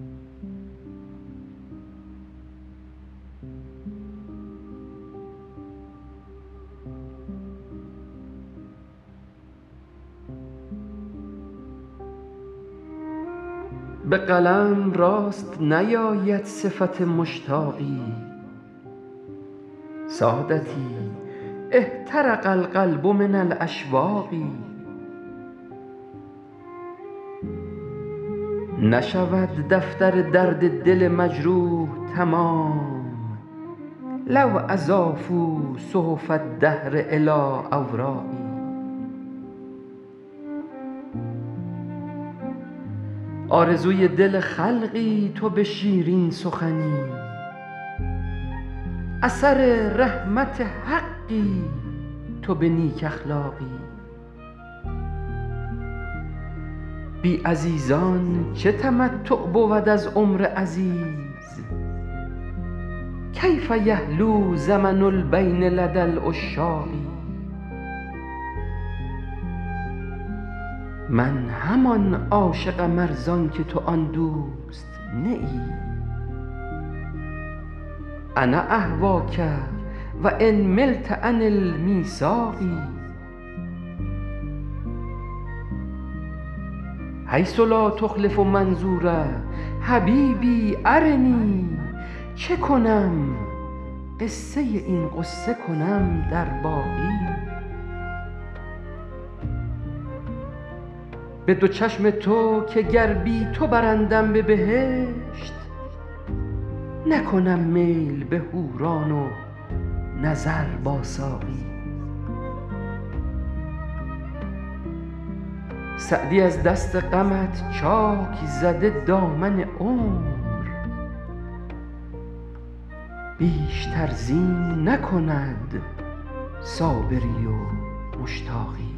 به قلم راست نیاید صفت مشتاقی سادتی احترق القلب من الاشواق نشود دفتر درد دل مجروح تمام لو اضافوا صحف الدهر الی اوراقی آرزوی دل خلقی تو به شیرین سخنی اثر رحمت حقی تو به نیک اخلاقی بی عزیزان چه تمتع بود از عمر عزیز کیف یحلو زمن البین لدی العشاق من همان عاشقم ار زانکه تو آن دوست نه ای انا اهواک و ان ملت عن المیثاق حیث لا تخلف منظور حبیبی ارنی چه کنم قصه این غصه کنم در باقی به دو چشم تو که گر بی تو برندم به بهشت نکنم میل به حوران و نظر با ساقی سعدی از دست غمت چاک زده دامن عمر بیشتر زین نکند صابری و مشتاقی